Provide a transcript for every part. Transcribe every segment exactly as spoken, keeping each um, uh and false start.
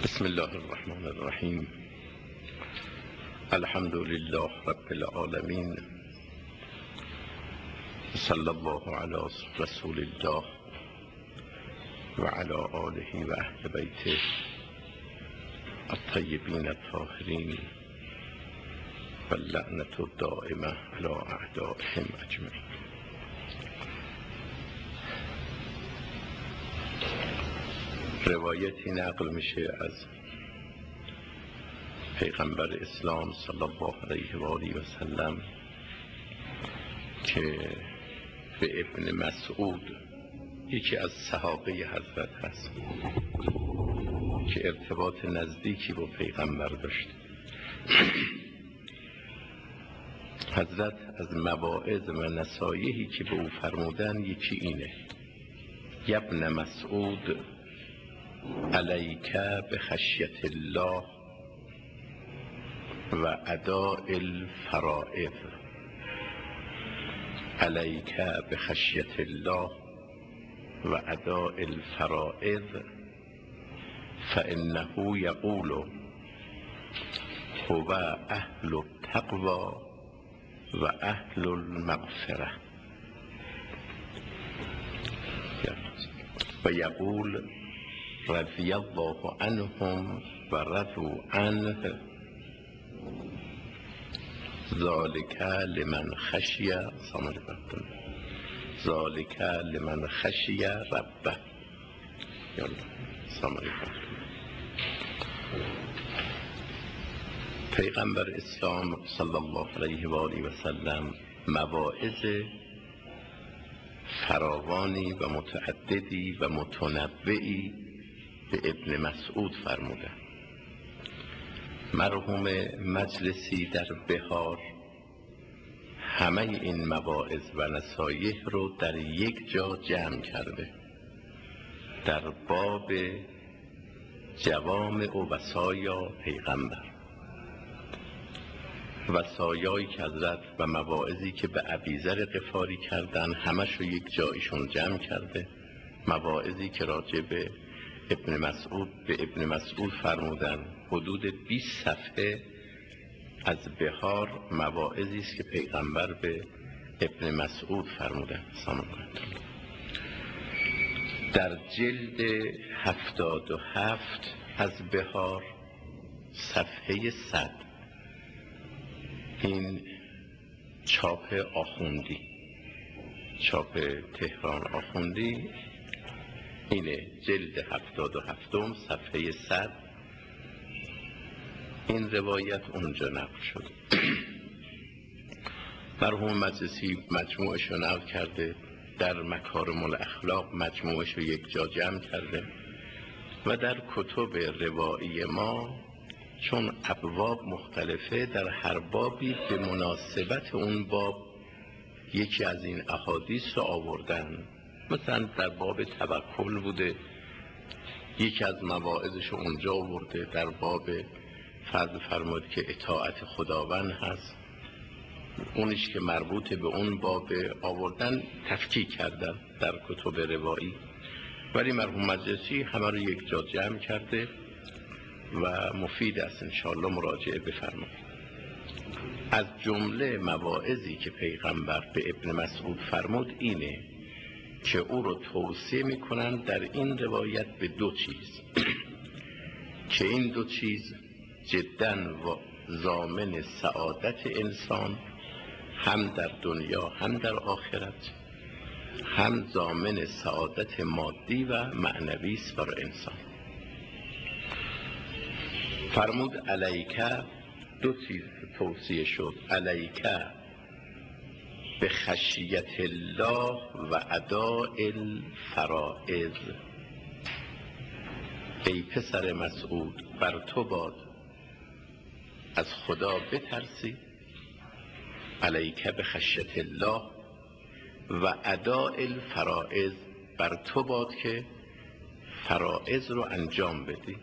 بسم الله الرحمن الرحیم. الحمد لله رب العالمین، صلی الله علی رسول الله و علی آله و اهل بیته الطیبین الطاهرین و اللعنة الدائمة علی اعدائهم اجمعین. روایتی نقل میشه از پیغمبر اسلام صلی الله علیه و آله و سلم که به ابن مسعود، یکی از صحابه حضرت هست که ارتباط نزدیکی با پیغمبر داشت، حضرت از مواعظ و نصایحی که به او فرمودن یکی اینه: ابن مسعود علیک بخشیت الله و اداء الفرائض، علیک بخشیت الله و اداء الفرائض فانه یقول هو اهل التقوی و اهل المغفره و یقول رضی الله عنهم و رضوا عنه ذالک لمن خشی ذالک لمن خشی ربه. پیغمبر اسلام صلی الله علیه و آله و سلم مواعظ فراوانی و متعددی و متنوعی به ابن مسعود فرموده. مرحوم مجلسی در بهار همه این مواعظ و نصایح رو در یک جا جمع کرده در باب جوامع و وصایا پیغمبر، وصایایی که حضرت و مواعظی که به ابیذر غفاری کردن همش رو یک جایشون جمع کرده، مواعظی که راجع به ابن مسعود به ابن مسعود فرمودن. حدود بیست صفحه از بهار مواعظی است که پیغمبر به ابن مسعود فرمودن. در جلد هفتاد و هفت از بهار صفحه صد، این چاپ آخوندی، چاپ تهران آخوندی، اینه جلد هفتاد و هفتم صفحه صد، این روایت اونجا نقل شد. مرحوم مجلسی مجموعش رو نقل کرده، در مکارم الاخلاق مجموعش رو یک جا جمع کرده و در کتب روایی ما چون ابواب مختلفه، در هر بابی به مناسبت اون باب یکی از این احادیث رو آوردن. مثلا در باب توکل بوده، یکی از مواعظش رو اونجا آورده، در باب فرض فرمود که اطاعت خداوند هست، اونش که مربوط به اون باب آوردن تفکیک کردن در کتب روایی، ولی مرحوم مجلسی همه رو یک جا جمع کرده و مفید است، انشاءالله مراجعه بفرمایید. از جمله مواعظی که پیغمبر به ابن مسعود فرمود اینه که او رو توصیه میکنن در این روایت به دو چیز که این دو چیز جداً و ضامن سعادت انسان هم در دنیا هم در آخرت، هم ضامن سعادت مادی و معنوی است بر انسان. فرمود علیک، دو چیز توصیه شد: علیک به خشیت الله و اداء الفرائض، ای پسر مسعود بر تو باد از خدا بترسی، علیک به خشیت الله و اداء الفرائض، بر تو باد که فرائض رو انجام بدی.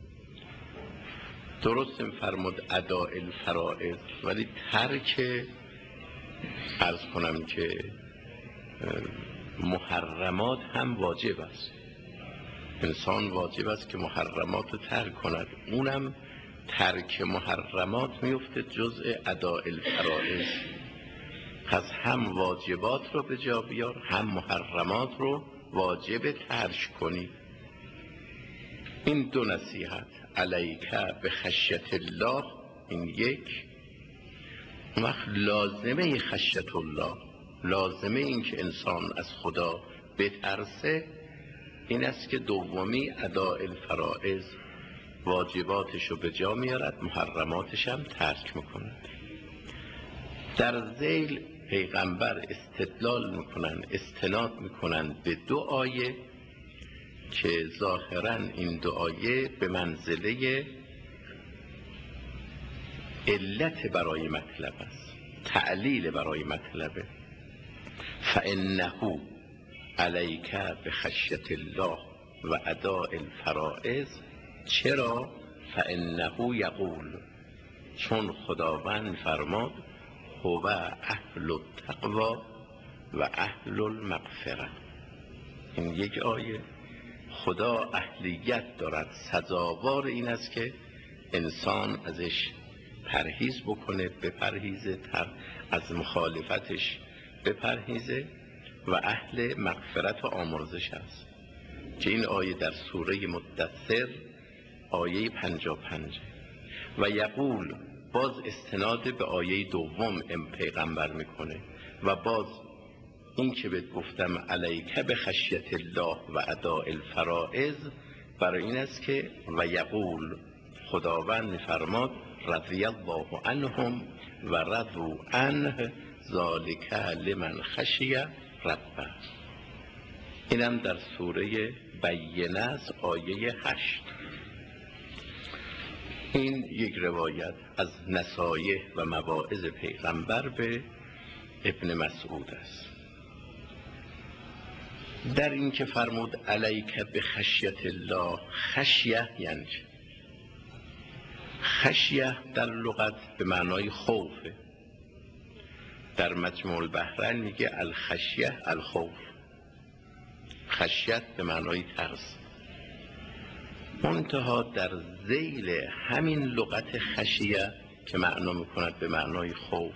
درست فرمود اداء الفرائض، ولی ترک عرض کنم که محرمات هم واجب است. انسان واجب است که محرمات رو ترک کند، اونم ترک محرمات میفته جزء اداء الفرائض. پس هم واجبات رو به جا بیار، هم محرمات رو واجب ترک کنی. این دو نصیحت، علیک به خشیت الله، این یک. وقت لازمه خشیت الله، لازمه این که انسان از خدا بترسه این است که دومی اداء الفرائض، واجباتش رو به جا میارد، محرماتش هم ترک میکند. در ذیل پیغمبر استدلال میکنن، استناد میکنن به دو آیه که ظاهرا این دو آیه به منزله علت برای مطلب است، تعلیل برای مطلبه. فانه علیک بخشیت الله و اداء الفرائض. چرا؟ فانه یقول، چون خداوند فرماد هو اهل التقوی و اهل المغفرة. این یک آیه خدا اهلیت دارد، سزاوار این است که انسان ازش پرهیز بکنه، بپرهیزه، تر از مخالفتش بپرهیزه و اهل مغفرت و آمرزش است که این آیه در سوره مدثر آیه پنجاه و پنج. و یقول، باز استناد به آیه دوم ام پیغمبر میکنه و باز این که بهت گفتم علیک به خشیت الله و اداء الفرائض برای این است که و یقول، خداوند میفرماد رضی الله عنهم و رضوا عنه ذالک لمن خشی ربه. اینم در سوره بینه است آیه هشت. این یک روایت از نصایح و مواعظ پیغمبر به ابن مسعود است. در این که فرمود علیک به خشیت الله، خشیه یعنی خشیه در لغت به معنای خوفه. در مجموع البحرین میگه الخشیه الخوف، خشیت به معنای ترس. منتها در ذیل همین لغت خشیه که معنا میکند به معنای خوف،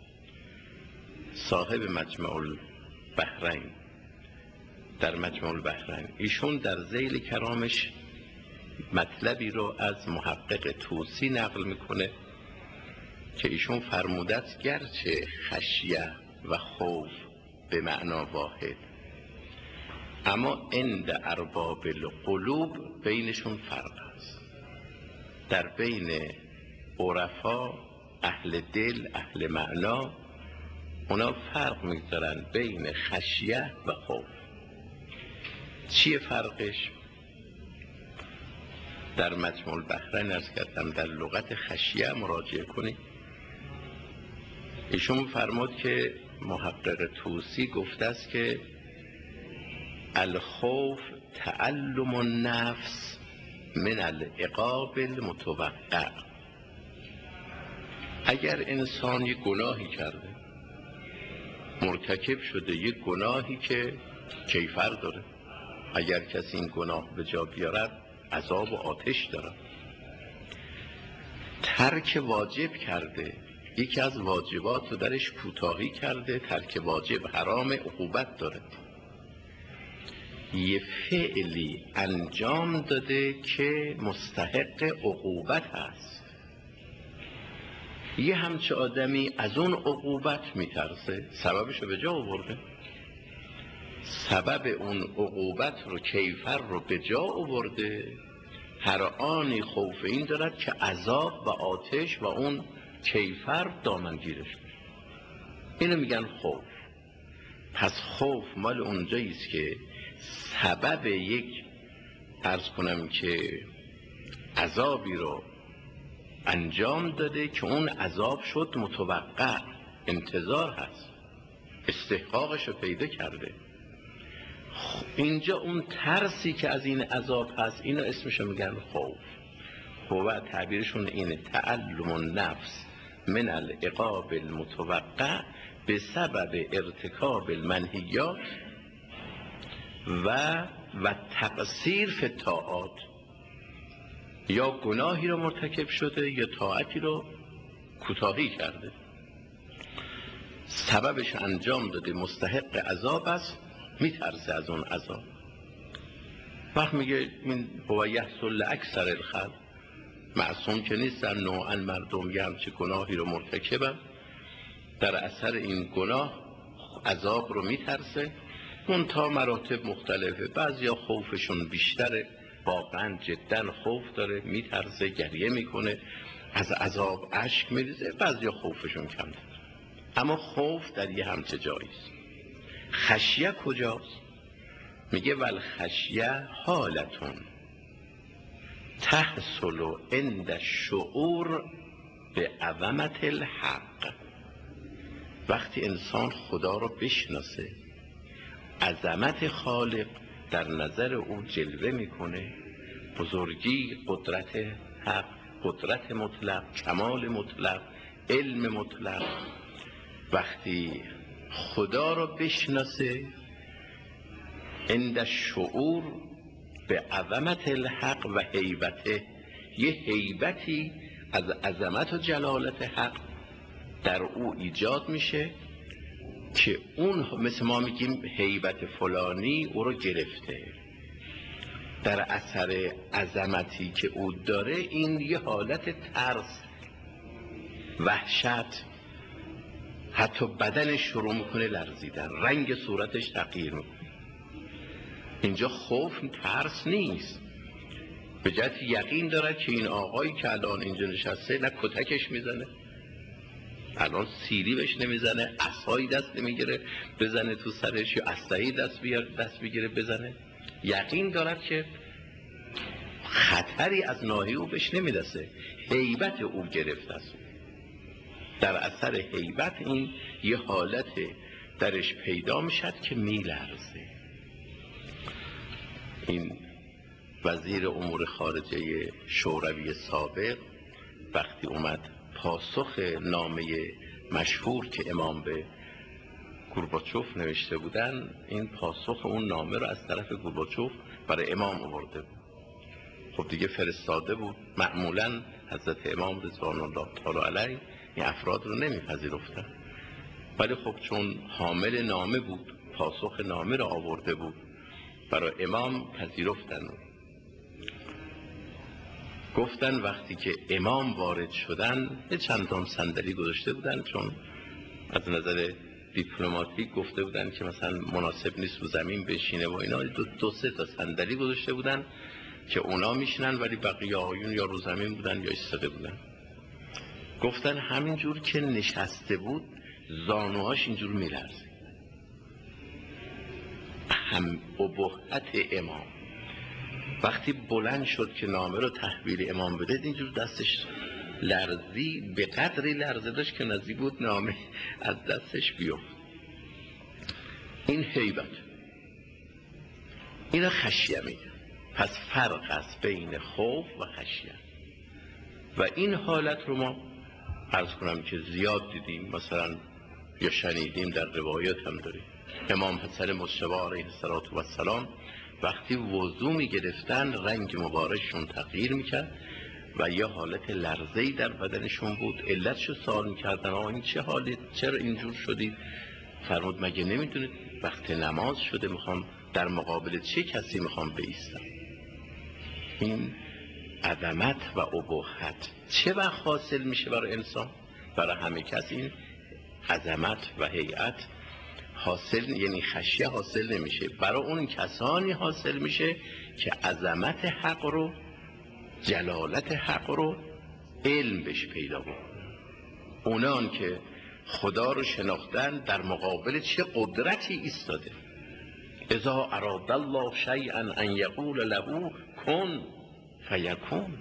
صاحب مجموع البحرین در مجموع البحرین ایشون در ذیل کرامش مطلبی رو از محقق طوسی نقل میکنه که ایشون فرموده است گرچه خشیه و خوف به معنا واحد، اما عند ارباب القلوب بینشون فرق است. در بین عرفا، اهل دل، اهل معنا، اونا فرق میذارن بین خشیه و خوف. چیه فرقش؟ در مجموع البحرین عرض کردم در لغت خشیه مراجعه کنید. ایشون فرمود که محقق طوسی گفته است که الخوف تعلم النفس من العقاب المتوقع. اگر انسان یک گناهی کرده، مرتکب شده یک گناهی که کیفر داره، اگر کسی این گناه به جا بیارد عذاب و آتش داره، ترک واجب کرده، یکی از واجبات رو درش کوتاهی کرده، ترک واجب حرام، عقوبت داره، یه فعلی انجام داده که مستحق عقوبت هست. یه همچه آدمی از اون عقوبت میترسه، سببشو به جا آورده، سبب اون عقوبت رو، کیفر رو به جا آورده، هر آنی خوف این دارد که عذاب و آتش و اون کیفر دامنگیرش بشه. اینو میگن خوف. پس خوف مال اونجاییست که سبب یک، عرض کنم که عذابی رو انجام داده که اون عذاب شد متوقع، انتظار هست، استحقاقش رو پیدا کرده. اینجا اون ترسی که از این عذاب هست، اینو اسمشو میگن خوف. هو تعبیرشون اینه تعلم النفس من العقاب المتوقع به سبب ارتکاب المنهیات و و تقصیر فی الطاعات، یا گناهی رو مرتکب شده یا طاعتی رو کوتاهی کرده، سببش انجام داده، مستحق عذاب است، میترسه از اون عذاب. وقت میگه این هو یحصل اکثر الخلق، معصوم که نیستن، نوعا مردم یه همچه گناهی رو مرتکبن، در اثر این گناه عذاب رو میترسه. اون تا مراتب مختلفه، بعضیا خوفشون بیشتره، واقعا جدا خوف داره، میترسه، گریه میکنه، از عذاب اشک میریزه، بعضیا خوفشون کم داره. اما خوف در یه همچه جاییست. خشیه کجاست؟ میگه والخشیه حالتون تحصل عند الشعور به عظمت الحق. وقتی انسان خدا رو بشناسه، عظمت خالق در نظر او جلوه میکنه، بزرگی، قدرت حق، قدرت مطلق، کمال مطلق، علم مطلق. وقتی خدا رو بشناسه عند الشعور به عظمت الحق و هیبته، یه هیبتی از عظمت و جلالت حق در او ایجاد میشه که اون مثل ما میگیم هیبت فلانی او رو گرفته. در اثر عظمتی که او داره این یه حالت ترس، وحشت، حتی بدنش شروع میکنه لرزیدن، رنگ صورتش تغییر میکنه. اینجا خوف ترس نیست، به جهت یقین داره که این آقایی که الان اینجا نشسته نه کتکش میزنه، الان سیلی بهش نمیزنه، عصایی دست نمیگیره بزنه تو سرش، یا اسلحه‌ای دست بیاره دست بگیره بزنه. یقین دارد که خطری از ناحیه او بهش نمیرسه، هیبت او گرفته است. در اثر هیبت این یه حالت درش پیدا میشد که میلرزه. این وزیر امور خارجه شوروی سابق وقتی اومد پاسخ نامه مشهور که امام به گورباچوف نوشته بودن، این پاسخ اون نامه رو از طرف گورباچوف برای امام آورده بود. خب دیگه فرستاده بود، معمولا حضرت امام رضوان الله تعالی علیه این افراد رو نمیپذیرفتن، ولی خب چون حامل نامه بود، پاسخ نامه رو آورده بود، برای امام پذیرفتن. گفتن وقتی که امام وارد شدن یه چندان صندلی گذاشته بودن، چون از نظر دیپلماتیک گفته بودن که مثلا مناسب نیست رو زمین بشینه و اینا، دو, دو سه تا صندلی گذاشته بودن که اونا میشنن، ولی بقیه آقایون یا رو زمین بودن یا ایستاده بودن. گفتن همینجور که نشسته بود زانوهاش اینجور میلرزه، هم ابهت امام. وقتی بلند شد که نامه رو تحویل امام بده، اینجور دستش لرزی، به قدری لرزه داشت که نزدیک بود نامه از دستش بیفت. این هیبت، این خشیه میگه. پس فرق است بین خوف و خشیه، و این حالت رو ما عرض کنم که زیاد دیدیم، مثلا یا شنیدیم، در روایات هم داریم. امام حسن مجتبی علیه السلام وقتی وضو می گرفتن رنگ مبارکشون تغییر میکرد و یه حالت لرزه‌ای در بدنشون بود. علتشو سوال میکردن آقا این چه حالی، چرا اینجور شدید؟ فرمود مگه نمیدونید وقت نماز شده، میخوام در مقابل چه کسی میخوام بایستم. این عظمت و ابهت چه وقت حاصل میشه برای انسان؟ برای همه کس این عظمت و هیئت حاصل، یعنی خشیه حاصل نمیشه. برای اون کسانی حاصل میشه که عظمت حق رو، جلالت حق رو علم بهش پیدا بکنن. اونان که خدا رو شناختن در مقابل چه قدرتی ایستاده. اذا اراد الله شیئا ان یقول له کن فیکون.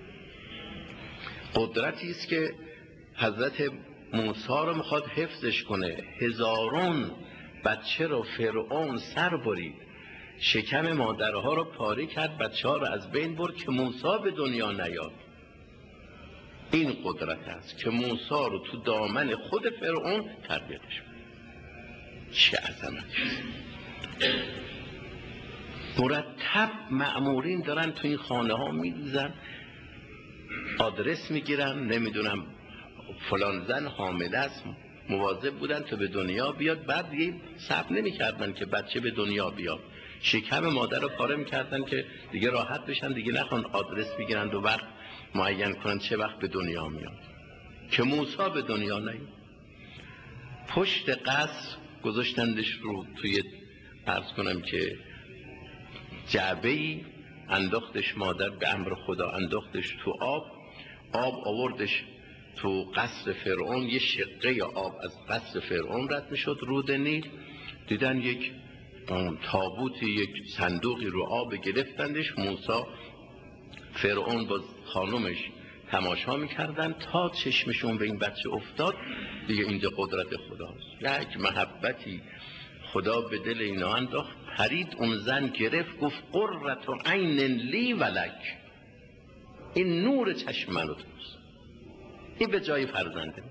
قدرتی است که حضرت موسی رو میخواد حفظش کنه. هزارون بچه رو فرعون سر برید، شکم مادرها رو پاره کرد، بچه ها رو از بین برد که موسی به دنیا نیاد. این قدرت است که موسی رو تو دامن خود فرعون تربیتش کنه. چه عظمتی! مرتب مأمورین دارن تو این خانه ها میریزن، آدرس میگیرن، نمیدونم فلان زن حامله است، مواظب بودن تا به دنیا بیاد. بعد دیگه صبر نمیکردن که بچه به دنیا بیاد، شکم مادر رو پاره میکردن که دیگه راحت بشن، دیگه نخوان آدرس بگیرن و وقت معین کنن چه وقت به دنیا میاد. که موسی به دنیا نیاد، پشت قصر گذاشتندش رو توی عرض کنم که جعبه‌ای، انداختش مادر به امر خدا، انداختش تو آب، آب آوردش تو قصر فرعون. یه شقه آب از قصر فرعون رد میشد رود نیل. دیدن یک تابوتی، یک صندوقی رو آب گرفتندش. موسی فرعون با خانومش تماشا میکردن تا چشمشون به این بچه افتاد. دیگه اینجا قدرت خداست، یک محبتی خدا به دل اینا انداخت. پرید اون زن گرفت، گفت قرة عین لی و لک، این نور چشم من و توست، این به جای فرزنده.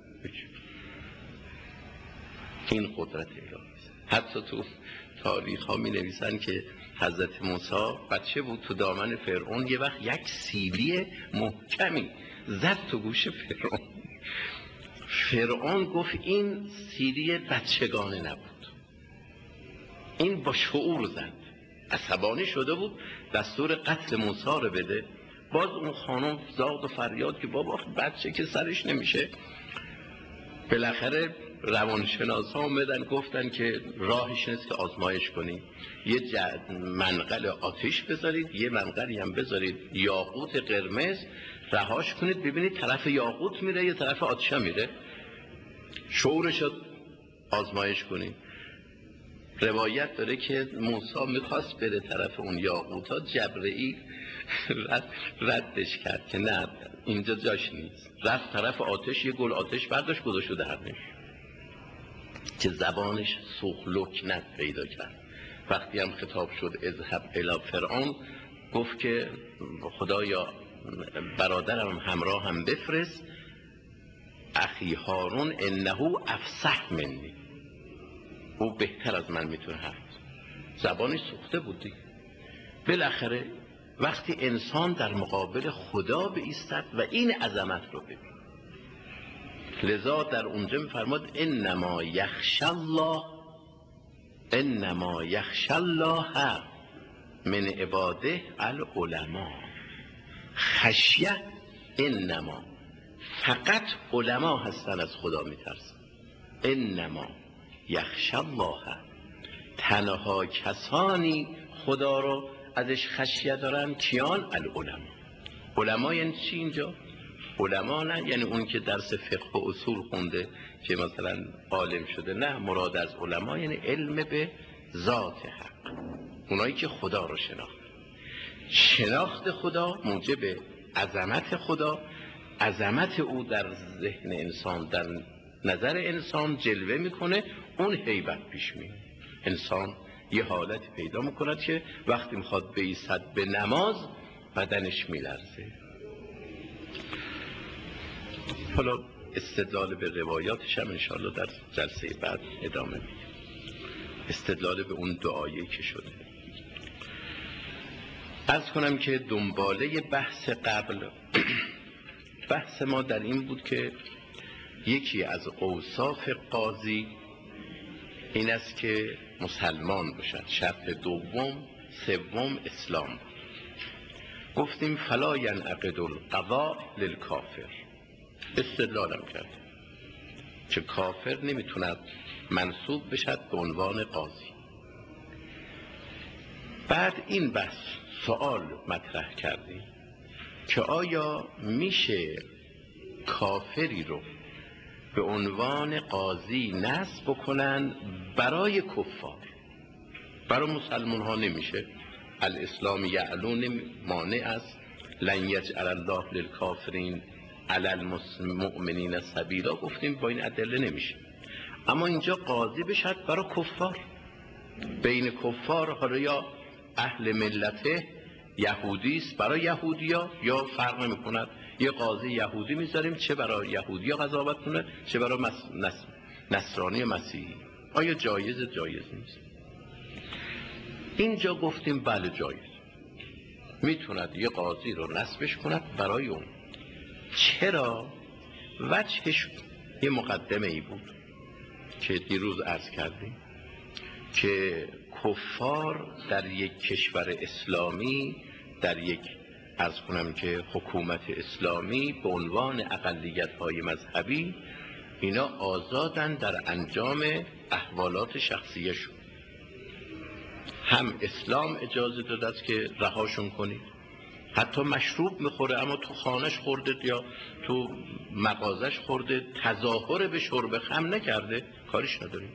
این قدرت الهی است. حتی تو تاریخ ها می نویسن که حضرت موسی بچه بود، تو دامن فرعون یه وقت یک سیلی محکمی زد تو گوش فرعون. فرعون گفت این سیلی بچگانه نبود، این با شعور زد. عصبانی شده بود، دستور قتل موسی رو بده. باز اون خانم زاد و فریاد که بابا بچه که سرش نمیشه. بالاخره روانشناسا اومدن گفتن که راهش نیست که آزمایش کنید، یه منقل آتش بذارید، یه منقلی هم بذارید یاقوت قرمز، رهاش کنید ببینید طرف یاقوت میره یا طرف آتش میره، شعورش رو آزمایش کنید. روایت داره که موسی میخواست بره طرف اون یاقوتا، جبرئیل رد ردش کرد که نه اینجا جاش نیست. رفت طرف آتش، یه گل آتش برداشت گذاشت دهنش که زبانش سوخت لکنت پیدا کرد. وقتی هم خطاب شد اذهب الی فرعون، گفت که خدایا برادرم همراه هم بفرست، اخی هارون انه افصح منی، او بهتر از من میتونه حرف بزنه. زبانش سوخته بودی. بالاخره وقتی انسان در مقابل خدا بایستد و این عظمت رو ببین، لذا در اونجا میفرماد انما یخشی الله، انما یخشی الله من عباده العلماء. خشیه انما، فقط علما هستن از خدا میترسن. انما یخشی الله، تنها کسانی خدا رو ازش خشیه دارن کیان؟ العلماء. علما یعنی چی اینجا؟ علما نه یعنی اون که درس فقه و اصول خونده که مثلا عالم شده، نه، مراد از علما یعنی علم به ذات حق، اونایی که خدا رو شناخت. شناخت خدا موجب عظمت خدا، عظمت او در ذهن انسان، در نظر انسان جلوه میکنه، اون هیبت پیش میاد. انسان یه حالت پیدا میکند که وقتی میخواد بایستد به نماز بدنش میلرزه. حالا استدلال به روایاتش هم انشاءالله در جلسه بعد ادامه میدیم. استدلال به اون دعایی که شده. عرض کنم که دنباله بحث قبل بحث ما در این بود که یکی از اوصاف قاضی این است که مسلمان باشد. شرط دوم سوم اسلام بود. گفتیم فلا ینعقد القضاء للکافر. استدلالم کرد که کافر نمیتوند منصوب بشد به عنوان قاضی. بعد این بحث سوال مطرح کردیم که آیا میشه کافری رو به عنوان قاضی نصب بکنن برای کفار؟ برای مسلمان ها نمیشه. الاسلام یعلون مانع است، لن یجعل الله للکافرین علی المؤمنین سبیلا. گفتیم با این ادله نمیشه. اما اینجا قاضی بشد برای کفار، بین کفار، حالا یا اهل ملته یهودی است برای یهودیا یا فرق نمی کند. یه قاضی یهودی میذاریم چه برای یهودیا قضاوت کنه چه برای مس... نس... نصرانی مسیحی. آیا جایز؟ جایز نیست. اینجا گفتیم بله جایز، میتوند یه قاضی رو نصبش کند برای اون. چرا؟ وجهش یه مقدمه ای بود که دیروز عرض کردیم که کفار در یک کشور اسلامی، در یک عرض کنم که حکومت اسلامی به عنوان اقلیت‌های مذهبی، اینا آزادن در انجام احوالات شخصیشون. هم اسلام اجازه داده است که رهاشون کنید، حتی مشروب میخوره اما تو خانش خورده یا تو مغازش خورده، تظاهر به شرب خمر نکرده، کارش نداریم.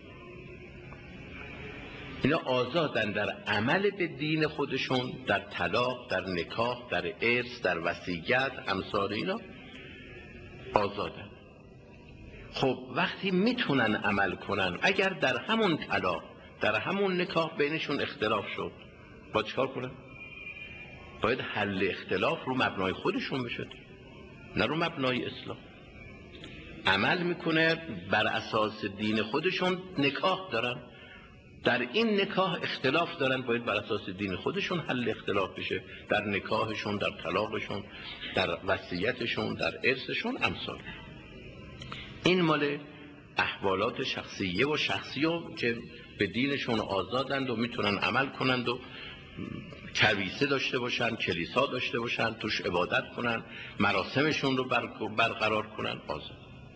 اینا آزادن در عمل به دین خودشون، در طلاق، در نکاح، در ارث، در وصیت، امثال اینا آزادن. خب وقتی میتونن عمل کنن، اگر در همون طلاق، در همون نکاح بینشون اختلاف شد، باید چکار کنن؟ باید حل اختلاف رو مبنای خودشون بشه، نه رو مبنای اسلام. عمل میکنه بر اساس دین خودشون، نکاح دارن، در این نکاح اختلاف دارن، باید بر اساس دین خودشون حل اختلاف بشه، در نکاحشون، در طلاقشون، در وصیتشون، در ارثشون، امثال. این مال احوالات شخصیه و شخصیه که به دینشون آزادند و میتونن عمل کنند و کلیسا داشته باشن، کلیسا داشته باشن، توش عبادت کنن، مراسمشون رو برقرار کنن، آزاد.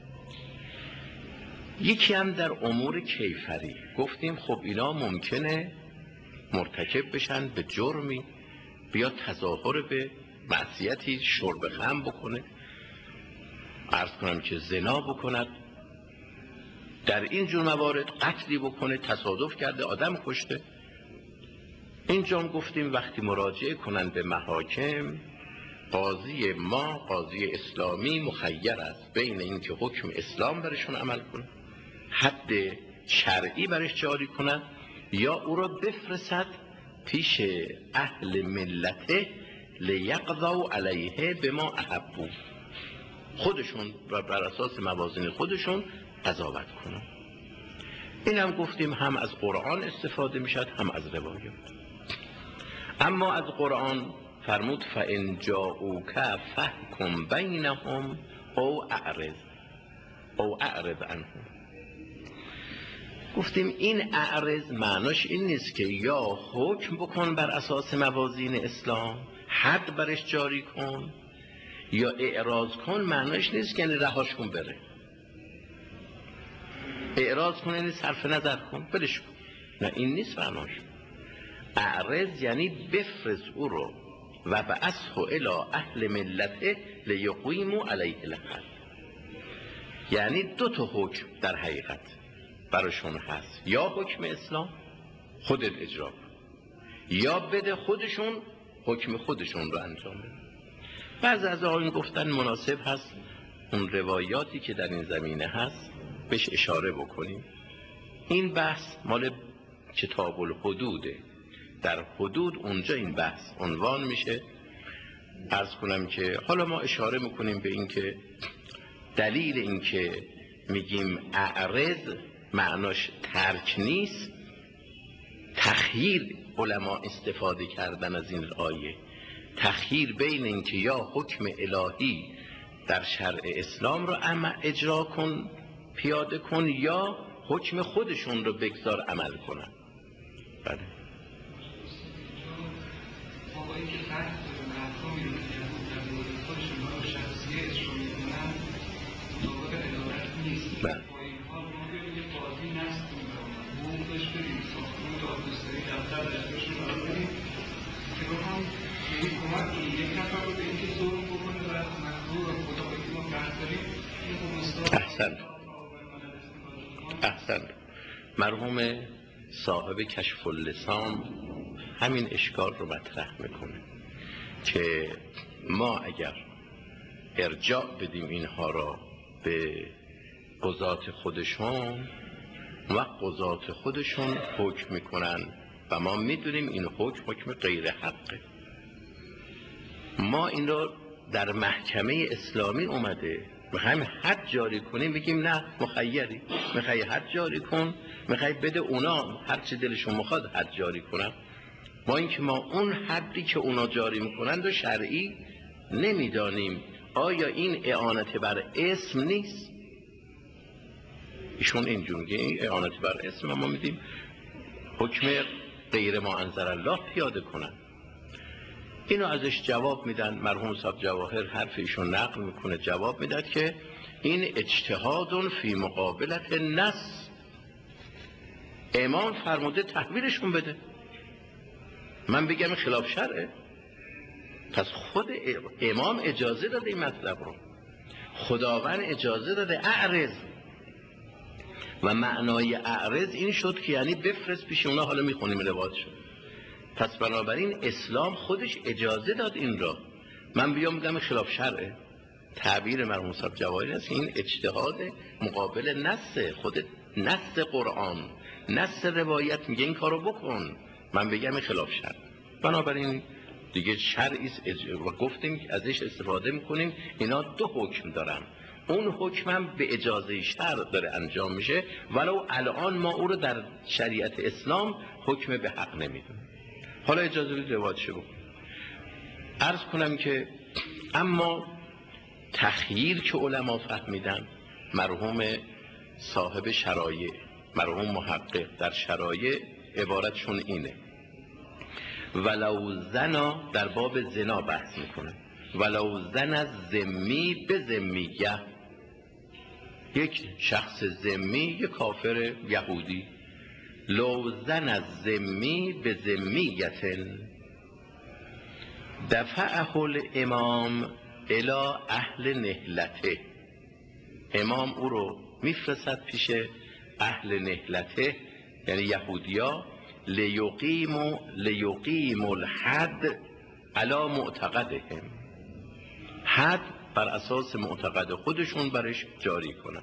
یکی هم در امور کیفری گفتیم خب اینا ممکنه مرتکب بشن به جرمی، بیا تظاهر به معصیتی، شرب خمر بکنه، عرض کنم که زنا بکند، در این جور موارد قتلی بکنه، تصادف کرده آدم کشته. اینجا هم گفتیم وقتی مراجعه کنند به محاکم، قاضی ما، قاضی اسلامی مخیر است بین اینکه حکم اسلام برشون عمل کنه، حد شرعی برش جاری کنند، یا او را بفرستد پیش اهل ملته لیقضوا علیه بما احبوا، خودشون و بر اساس موازین خودشون قضاوت کنن. این هم گفتیم هم از قرآن استفاده میشد هم از روایات. اما از قرآن فرمود فَإِنْ جَاءُوكَ فَاحْكُمْ بَيْنَهُمْ او اعرض او اعرض عنهم. گفتیم این اعرض معناش این نیست که یا حکم بکن بر اساس موازین اسلام، حد برش جاری کن، یا اعراض کن معناش نیست که یعنی رهاش کن بره. اعراض کن یعنی صرف نظر کن، بلش کن، نه این نیست معناش. اعرض یعنی بفرز او رو و بعثه الی اهل ملته لیقیموا علیه الحد، یعنی دو تا حکم در حقیقت براشون هست، یا حکم اسلام خودت اجرا کن، یا بده خودشون حکم خودشون رو انجام بده. بعض از آقایون گفتن مناسب هست اون روایاتی که در این زمینه هست بهش اشاره بکنیم. این بحث مال کتاب الحدوده، در حدود اونجا این بحث عنوان میشه. عرض کنم که حالا ما اشاره میکنیم به این که دلیل این که میگیم اعرض معناش ترک نیست، تخییر علما استفاده کردن از این آیه، تخییر بین این که یا حکم الهی در شرع اسلام رو اما اجرا کن، پیاده کن، یا حکم خودشون رو بگذار عمل کنن. بله آقایی که فرق داره احکامی رو که در مورد خودشون رو شخصیه اجرا میکنن مطابق عدالت نیست. با این حال ما بیاییم یه قاضی نصب میکنن، حقوق داشت بریم ساختمان دادگستری دفتر داشتشون رو بریم که رو هم یه کمکی یک نفر رو به اینکه ظلم بکنه و مجبور و مطابق که ما فرق داریم این خب احسن احسن مرحوم صاحب کشف اللسان همین اشکال رو مطرح میکنه که ما اگر ارجاع بدیم اینها را به قضات خودشون و قضات خودشون حکم میکنن و ما میدونیم این حکم حکم غیر حقه، ما این رو در محکمه اسلامی اومده میخوایم حد جاری کنیم، بگیم نه مخیری، میخوای حد جاری کن، میخوای بده اونا هر چی دلشون میخواد حد جاری کنن، با اینکه ما اون حدی که اونا جاری میکنند و شرعی نمیدانیم آیا این اعانت بر اسم نیست. ایشون اینجور میگه این اعانت بر اسم، ما میدیم حکم غیر ما انزل الله پیاده کنن. اینو ازش جواب میدن. مرحوم صاحب جواهر حرف ایشون نقل میکنه، جواب میداد که این اجتهاد فی مقابلت نص، امام فرموده تحویلشون بده، من بگم خلاف شرعه؟ پس خود امام اجازه داده این مطلب رو، خداوند اجازه داده اعرض، و معنای اعرض این شد که یعنی بفرست پیش اونا، حالا میخونیم روایت شد. پس بنابراین اسلام خودش اجازه داد این را، من بیام بگم خلاف شرعه؟ تعبیر مرحوم صاحب جواهری است این اجتهاد مقابل نص، خود نص قرآن، نص روایت میگه این کارو بکن، من بگم خلاف شرع. بنابراین دیگه شرعی و گفتیم که ازش استفاده میکنیم. اینا دو حکم دارن، اون حکمم به اجازه شرع داره انجام میشه، ولو الان ما او رو در شریعت اسلام حکم به حق نمیدونیم. حالا اجازه بدید روایتش بکنم. عرض کنم که اما تخییر که علما فهمیدن، مرحوم صاحب شرایع، مرحوم محقق در شرایع عبارتشون اینه، ولو زنا، در باب زنا بحث میکنه، ولو زن از ذمی به ذمیه، یک شخص ذمی یک کافر یهودی، لو زن از ذمی به ذمیت دفعه الامام الی اهل نهلته، امام او رو میفرستد پیش اهل نهلته یعنی یهودیا، لیقیم لیقیم الحد علی معتقدهم، حد بر اساس معتقد خودشون برش جاری کنن.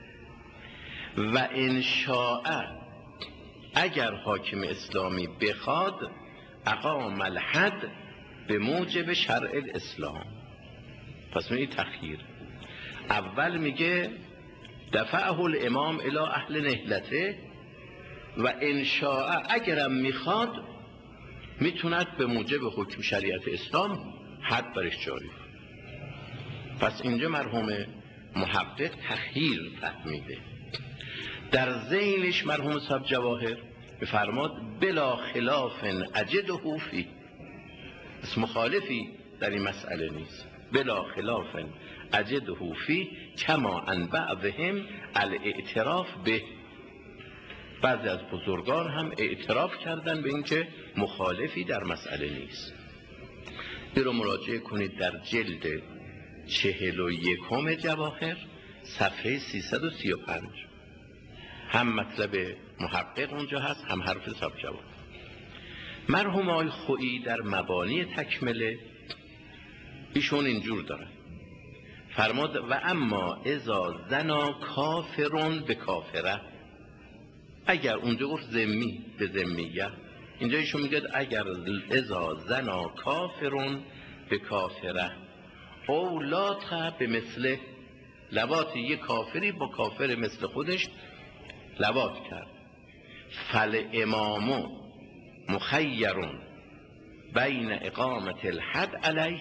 و ان شاء، اگر حاکم اسلامی بخواد، اقام الحد به موجب شرع الاسلام. پس این تخییر، اول میگه دفعه الامام الی اهل نهلته و ان شاء، اگرم میخواد میتوند به موجب حکم شریعت اسلام حد برش جاری. پس اینجا مرحوم محقق تخییر فهمیده. در ذیلش مرحوم صاحب جواهر بفرماد بلا خلاف اجده فی، پس مخالفی در این مسئله نیست، بلا خلاف اجده فی کما ان بعضهم الاعتراف به، بعضی از بزرگان هم اعتراف کردن به اینکه مخالفی در مسئله نیست. این رو مراجعه کنید در جلد چهل و یکم جواهر صفحه سیصد و سی و پنج، هم مطلب محقق اونجا هست هم حرف صاحب جواهر. مرحوم آقای خویی در مبانی تکمله ایشون اینجور داره، فرماد و اما اذا زنا کافرون به کافره، اگر اونجا گفت ذمی به ذمیه، اینجا ایشون میگه اگر اذا زنا کافرون به کافره او لاته به مثله، لواط یک کافری با کافر مثل خودش لواط کرد، فل امامو مخیرون بین اقامت الحد علیه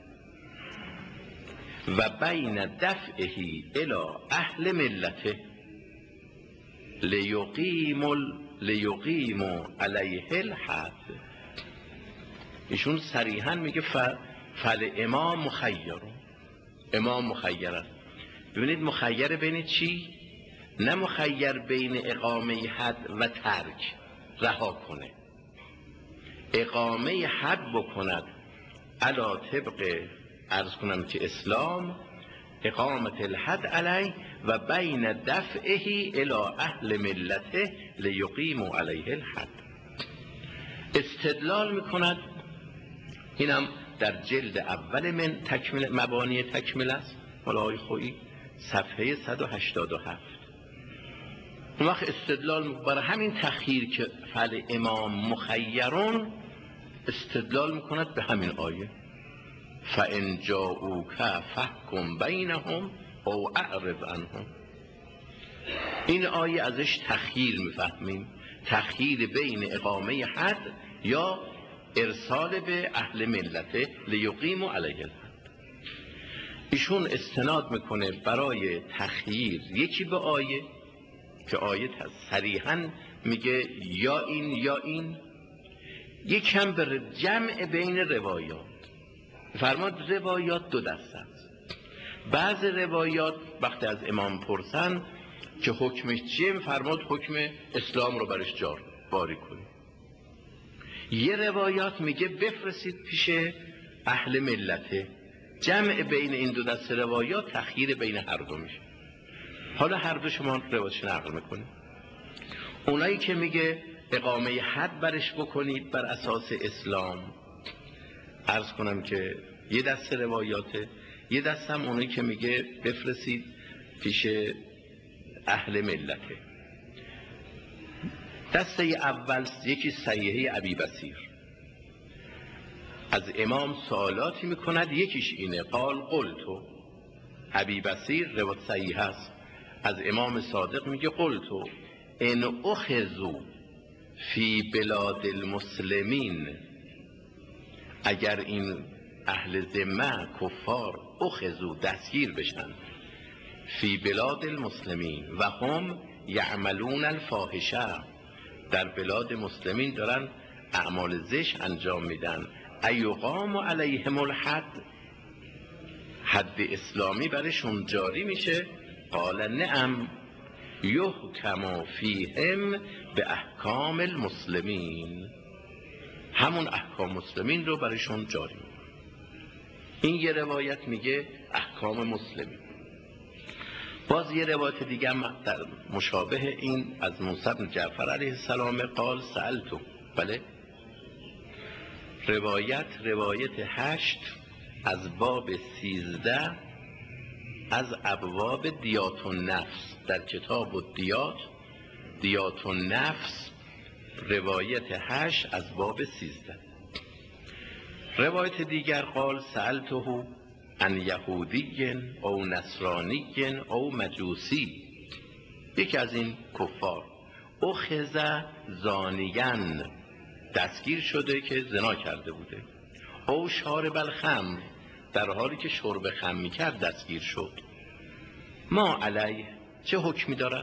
و بین دفعهی الی اهل ملته لیقیم لیقیم علیه الحد. ایشون صریحا میگه فل امام مخیرون، امام مخیر است. ببینید مخیر بین چی؟ نه مخیر بین اقامه حد و ترک، رها کنه، اقامه حد بکند علا طبق عرض کنم که اسلام، اقامت الحد علی و بین دفعهی الی اهل ملته لیقیموا علیه الحد. استدلال میکند، اینم در جلد اول من تکمل مبانی تکمل است، آقای خویی صفحه صد و هشتاد و هفت. اون وقت استدلال برای همین تخییر که فعل امام مخیرون استدلال میکند به همین آیه فَإِنْ جَاءُوكَ فَاحْكُمْ بَيْنَهُمْ أَوْ أَعْرِضْ عَنْهُمْ. این آیه ازش تخییر میفهمیم، تخییر بین اقامه حد یا ارسال به اهل ملته لیقیموا علیه الحد. ایشون استناد میکنه برای تخییر یکی به آیه که آیه صریحاً میگه یا این یا این، یکم به جمع بین روایات. فرماد روایات دو دسته است. بعض روایات وقتی از امام پرسن که حکمش چیه، فرماد حکم اسلام رو برش جار باری کنید. یه روایات میگه بفرستید پیش اهل ملته. جمع بین این دو دسته روایات تخییر بین هر دو میشه. حالا هر دو شما روایتش نقل میکنید. اونایی که میگه اقامه حد برش بکنید بر اساس اسلام، عرض کنم که یه دسته روایاته. یه دسته هم اونایی که میگه بفرستید پیش اهل ملته. دسته اول یکی صحیحه ابی بصیر، از امام سوالاتی میکند، یکیش اینه قال قلتو. ابی بصیر روایت صحیح است، از امام صادق میگه قلتو ان اخذوا فی بلاد المسلمین، اگر این اهل ذمه کفار اخذوا دستگیر بشن فی بلاد المسلمین و هم یعملون الفاحشه، در بلاد مسلمین دارن اعمال زشت انجام میدن، ایقام علیهم الحد، حد اسلامی برشون جاری میشه. قال نعم یحکم فیهم به احکام المسلمین، همون احکام مسلمین رو برشون جاری میکنه. این یه روایت میگه احکام مسلمین. باز یه روایت دیگه در مشابه این از موسی بن جعفر علیه السلام قال سألتو. بله، روایت روایت هشت از باب سیزده از ابواب دیات النفس در کتاب الدیات، دیات النفس روایت هشت از باب سیزده. روایت دیگر قال سألته عن یهودی او نصرانی او مجوسی، یکی از این کفار اخذ زانیان، دستگیر شده که زنا کرده بوده، او شارب الخمر، در حالی که شرب خمر میکرد دستگیر شد. ما علیه، چه حکمی دارد؟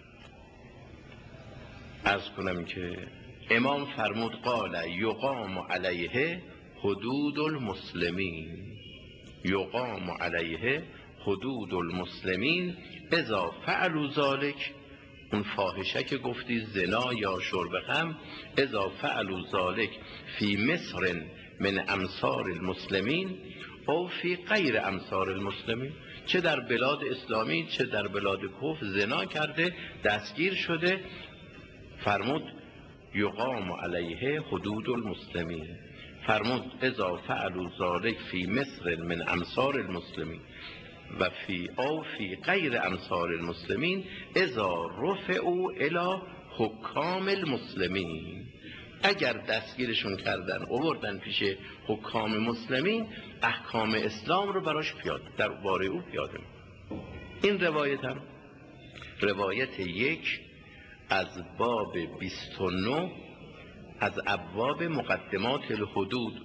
عرض کنم که امام فرمود قال یقام علیه حدود المسلمین، یقام علیه حدود المسلمین اذا فعلوا ذلک، اون فاحشه که گفتی زنا یا شرب خمر، اذا فعلوا ذلک فی مصر من امصار المسلمین او فی غیر امصار المسلمین، چه در بلاد اسلامی چه در بلاد کفر زنا کرده دستگیر شده، فرمود یقام علیه حدود المسلمین. فرمود اذا فعلوا ذلک فی مصر من امصار المسلمین و فی او فی غیر امصار المسلمین اذا رفعوا الی حکام المسلمین، اگر دستگیرشون کردن آوردن پیش حکام مسلمین، احکام اسلام رو براش پیاده در باره او پیاده. این روایت هم روایت یک از باب بیست و نه از ابواب مقدمات الحدود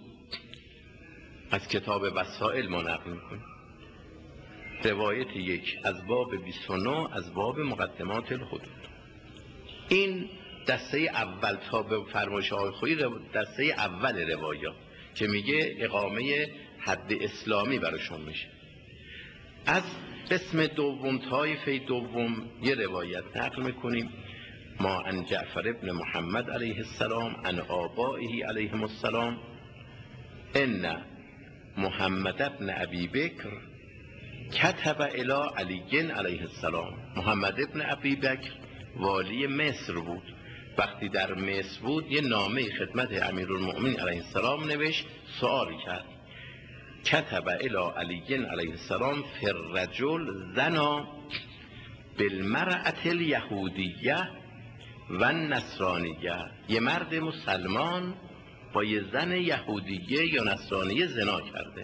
از کتاب وسائل ما نقل میکنه. روایت یک از باب بیست و نه از باب مقدمات الحدود. این دسته اول تا به فرمایش آقای خویی دسته اول روایات که میگه اقامه حد اسلامی براشون میشه. از قسم دوم طایفه دوم یه روایت نقل میکنیم ما عن جعفر ابن محمد علیه السلام عن آبائه علیهم السلام ان محمد ابن ابی بکر کتب الی علی علیه السلام. محمد ابن ابی بکر والی مصر بود، وقتی در مصر بود یه نامه خدمت امیرالمؤمنین علیه السلام نوشت، سؤال کرد کتب الی علی علیه السلام فی الرجل زنا بالمرأة الیهودیه و نصرانیه، یه مرد مسلمان با یه زن یهودیه یا نصرانیه زنا کرده،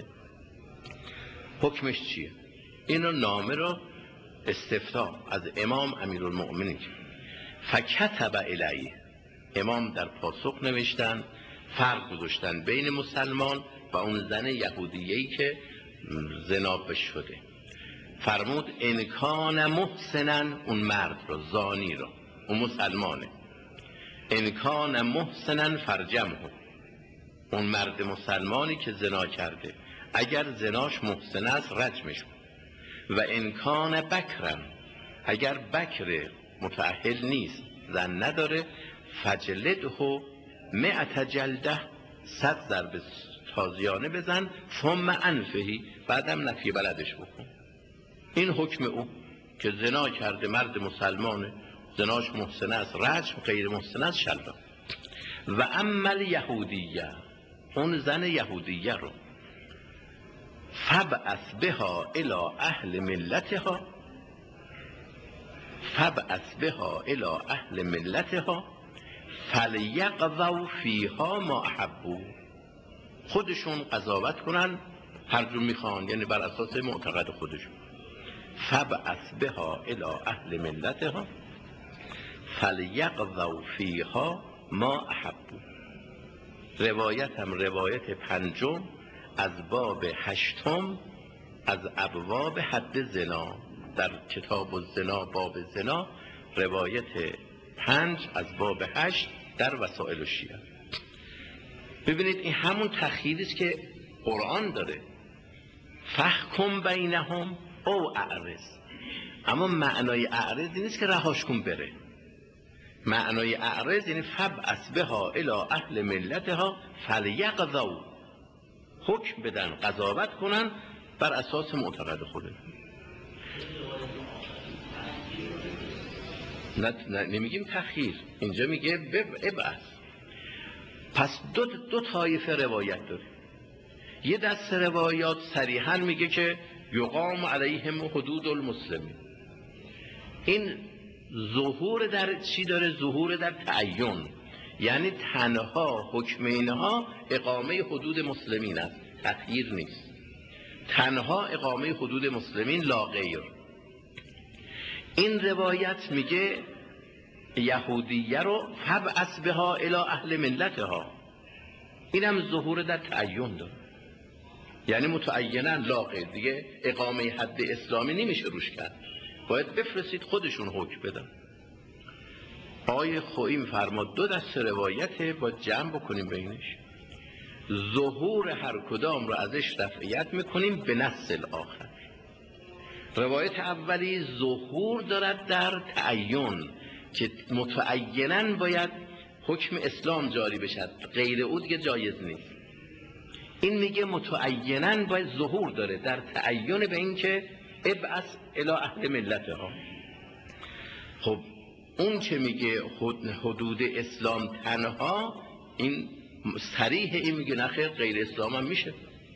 حکمش چیه؟ اینو نامه رو استفتاح از امام امیرالمؤمنین فکتب الیه، امام در پاسخ نوشتن فرق گذاشتن بین مسلمان و اون زن یهودیه‌ای که زنا بش شده. فرمود ان کان محسنا، اون مرد رو، زانی رو، اون مسلمانه. ان کان محسنا فرجمه، اون مرد مسلمانی که زنا کرده اگر زناش محسن است رجمش کن. و ان کان بکرا، اگر بکر متأهل نیست، زن نداره، فجلده مئة جلده، صد ضرب تازیانه بزن، ثم انفهی، بعدم نفی بلدش بکن. این حکم او که زنا کرده، مرد مسلمانه، زناش محسن است رجم، غیر محسن است شلاق. و اما الیهودیه، اون زن یهودیه رو، فبعث بها الی اهل ملتها، فبعث بها الی اهل ملتها فلیقضوا فیها ما احبوا، خودشون قضاوت کنن هر جور میخوان، یعنی بر اساس معتقد خودشون. فبعث بها الی اهل ملتها فلیقضوا فیها ما احبوا. روایت هم روایت پنجم از باب هشتم از ابواب حد زنا، در کتاب الزنا باب زنا، روایت پنج از باب هشت در وسائل الشیعه. ببینید این همون تخییری است که قرآن داره، فحکم بینهم او اعرض. اما معنای اعرض این نیست که رهاش کن بره. معنای اعرض یعنی فبعث بها الی اهل ملتها فلیقضوا، حکم بدن، قضاوت کنن بر اساس معتقد خودشون. نه نمیگیم تخییر، اینجا میگه ابعث. پس دو, دو طایفه روایت داره. یه دست روایات صریحا میگه که یقام علیهم حدود المسلمین. این ظهور در چی داره؟ ظهور در تعین، یعنی تنها حکم اینها اقامه حدود مسلمین است، تخییر نیست. تنها اقامه حدود مسلمین لا غیر. این روایت میگه یهودیه رو فبعث بها الی اهل ملتها، اینم ظهور در تعین داره، یعنی متعینا لا غیر، دیگه اقامه حد اسلامی نمیشه روش کرد، باید بفرستید خودشون حکم بدن. آقای خویی میفرماد دو دست روایته با جمع بکنیم بینش، ظهور هر کدام رو ازش رفعیت میکنیم به نص الاخر. روایت اولی ظهور دارد در تعین که متعیناً باید حکم اسلام جاری بشد، غیر او دیگه جایز نیست. این میگه متعیناً باید ظهور داره در تعین به این که ابعث الی اهل ملتها. خب اون که میگه حدود اسلام تنها، این صریح این میگه نخیر غیر اسلام هم میشه.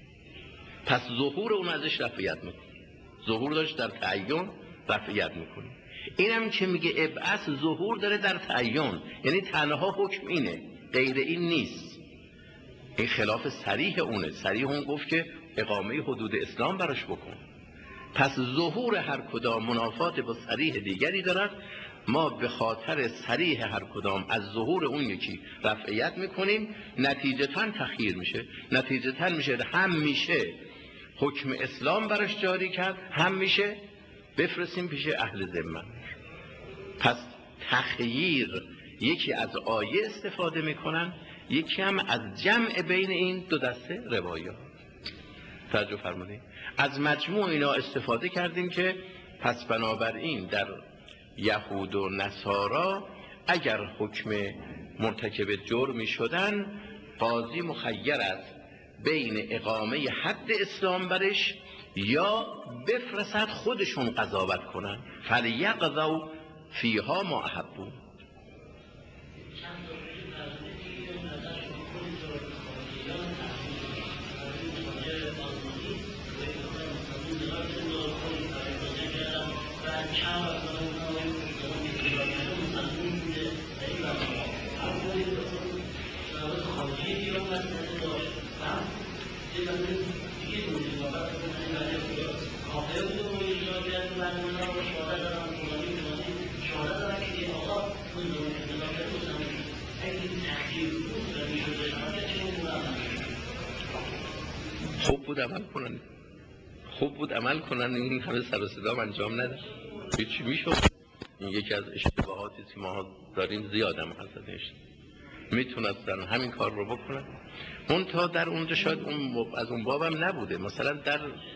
پس ظهور اون ازش رفعیت میکنه، ظهور داشت در تعین رفعیت میکنه. اینم که میگه ابعث ظهور داره در تعین، یعنی تنها حکم اینه، غیر این نیست. این خلاف صریح اونه. صریح اون گفت که اقامه حدود اسلام براش بکن. پس ظهور هر کدام منافات با صریح دیگری دارد، ما به خاطر صریح هر کدام از ظهور اون یکی رفعیت میکنیم، نتیجتاً تخییر میشه. نتیجتاً میشه هم میشه حکم اسلام براش جاری کرد، هم میشه بفرستیم پیش اهل ذمه. پس تخییر یکی از آیه استفاده میکنن، یکی هم از جمع بین این دو دسته روایات. توجه فرمودید؟ از مجموع اینا استفاده کردیم که پس بنابراین در یهود و نصارا اگر حکم مرتکب جرمی شدن، قاضی مخیر است بین اقامه حد اسلام برش یا بفرستد خودشون قضاوت کنن، فلیقضوا فیها ما احبوا. خوب بود عمل کنن، خوب بود عمل کنن، این همه سر و صدا انجام نده. هیچ میشه. این یکی از اشتباهاتی که ما داریم، زیادم هستش. میتونستن همین کار رو بکنن. اون تا در اونجا شاید اون از اون بابم نبوده. مثلا در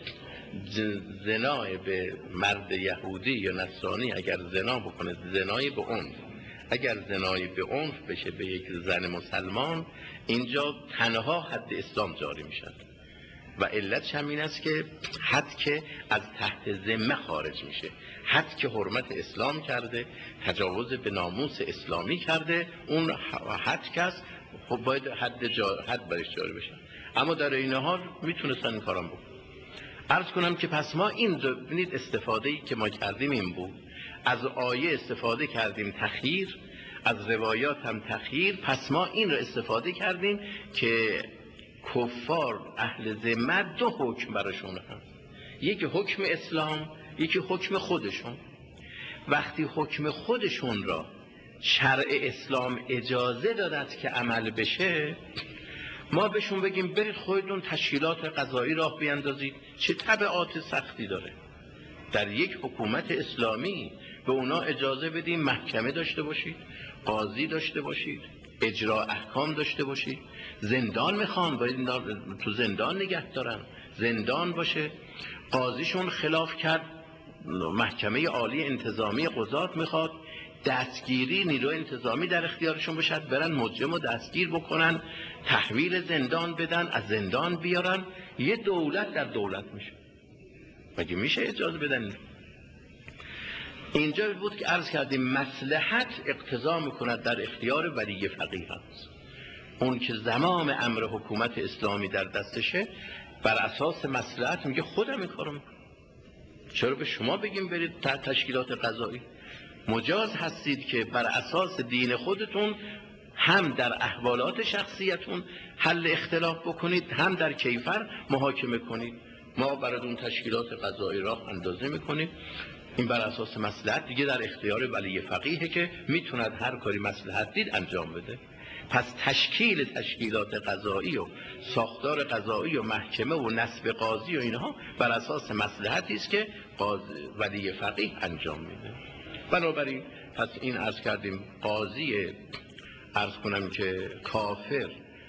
زنای به مرد یهودی یا نصرانی اگر زنا بکنه، زنای به عنف، اگر زنای به عنف بشه به یک زن مسلمان، اینجا تنها حد اسلام جاری میشن و علتش هم این است که حد که از تحت ذمه خارج میشه، حد که حرمت اسلام کرده، تجاوز به ناموس اسلامی کرده، اون حد که است خب باید حد, جا... حد برش جاری بشه. اما در این حال میتونستن این کارام بکنن. عرض کنم که پس ما این ببینید استفاده‌ای که ما کردیم این بود، از آیه استفاده کردیم تخییر، از روایات هم تخییر، پس ما این رو استفاده کردیم که کفار اهل ذمت دو حکم براشون هست، یکی حکم اسلام، یکی حکم خودشون. وقتی حکم خودشون را شرع اسلام اجازه دادد که عمل بشه، ما بهشون بگیم برید خودتون تشکیلات قضایی راه بیندازید، چه تبعات سختی داره. در یک حکومت اسلامی به اونا اجازه بدیم محکمه داشته باشید، قاضی داشته باشید، اجرا احکام داشته باشید، زندان میخوان باید تو زندان نگه دارن، زندان باشه. قاضیشون خلاف کرد، محکمه عالی انتظامی قضات میخواد دستگیری نیروی انتظامی در اختیارشون باشد، برن مجرم رو دستگیر بکنن، تحویل زندان بدن، از زندان بیارن. یه دولت در دولت میشه. مگه میشه اجازه بدن؟ اینجا بود که عرض کردیم مصلحت اقتضا میکند در اختیار ولی فقیه هست. اون که زمام امر حکومت اسلامی در دستشه، بر اساس مصلحت میگه خودم این کارو میکنم. چرا به شما بگیم برید تحت تشکیلات قضایی؟ مجاز هستید که بر اساس دین خودتون هم در احوالات شخصیتون حل اختلاف بکنید، هم در کیفر محاکمه کنید. ما براتون تشکیلات قضایی راه اندازی میکنیم. این بر اساس مصلحت دیگه در اختیار ولی فقیه که میتوند هر کاری مصلحت دید انجام بده. پس تشکیل تشکیلات قضایی و ساختار قضایی و محکمه و نصب قاضی و اینها بر اساس مصلحتی است که قاضی ولی فقیه انجام میده. بنابراین پس این عرض کردیم قاضی عرض کنم که کافر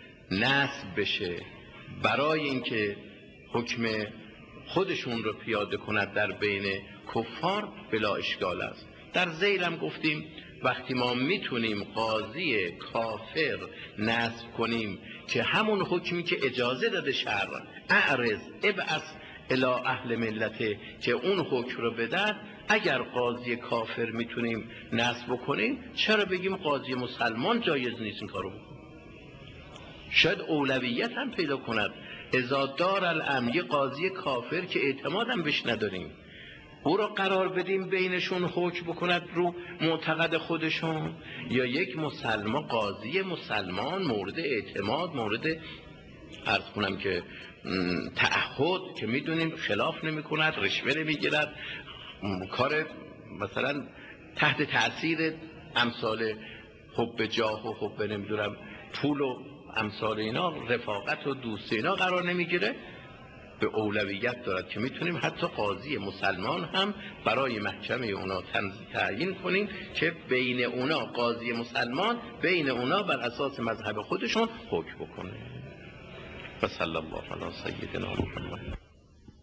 نصب بشه برای اینکه حکم خودشون رو پیاده کند در بین کفار بلا اشکال است. در ذیلم گفتیم وقتی ما میتونیم قاضی کافر نصب کنیم که همون حکمی که اجازه داده شرع، اعرض ابعث الی اهل ملته، که اون حکم رو بدن، اگر قاضی کافر میتونیم نصب کنیم، چرا بگیم قاضی مسلمان جایز نیست این کارو بکنه؟ شاید اولویت هم پیدا کند. اذا دار الامر، قاضی کافر که اعتماد هم بهش نداریم، او را قرار بدیم بینشون حکم بکند رو معتقد خودشون، یا یک مسلمان قاضی مسلمان مورد اعتماد، مورد عرض کنم که تعهد که میدونیم خلاف نمی کند، رشوه نمی گیرد، کار مثلا تحت تأثیر امثال حب جاه و حب نمیدونم پول و امثال اینا، رفاقت و دوست اینا قرار نمیگیره، به اولویت دارد که میتونیم حتی قاضی مسلمان هم برای محکمه اونا تعیین کنیم که بین اونا قاضی مسلمان بین اونا بر اساس مذهب خودشون حکم بکنه. و صلی الله علی سیدنا محمد.